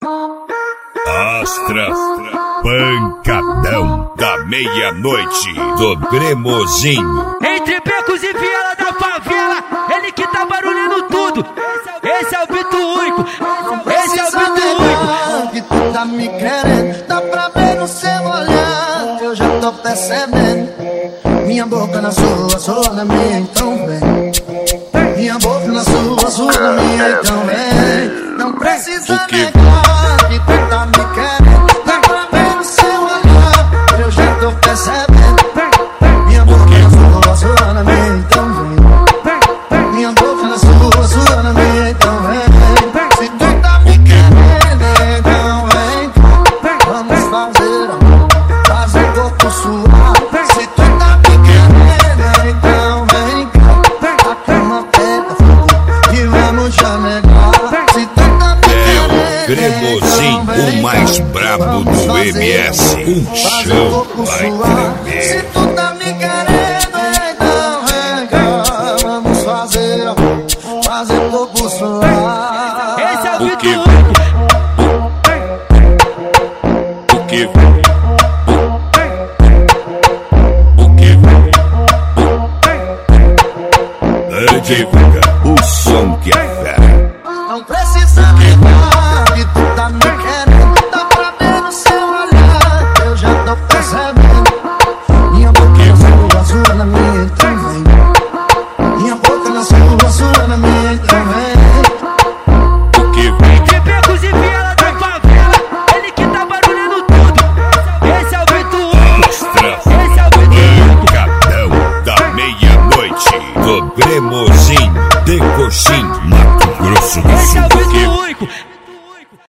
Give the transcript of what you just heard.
Astras, pancadão da meia-noite do Cremosinho. Entre becos e viela da favela, ele que tá barulhando tudo. Esse é o Bito Único, esse é o Bito Único. Que tu tá me querendo, dá pra ver no seu olhar, eu já tô percebendo. Minha boca na sua na minha, então vem. Minha boca na sua na minha, então vem. Não precisa negar que tu tá me querendo, dá pra ver no seu olhar, eu já tô percebendo. Minha boca na sua na minha, então vem. Minha boca na sua na minha, então vem. Se tu tá me querendo, então vem. Vamos fazer amor, fazer corpo suave. Se tu tá me querendo, então vem cá. A cama pega fogo e vamos chamegar. Se tu tá me querendo, Cremosinho, o mais brabo do MS. O chão vai tremer. se tu tá me querendo, então vem cá. Vamos fazer amor, fazer corpo suave. Esse é o O Bito que? Único.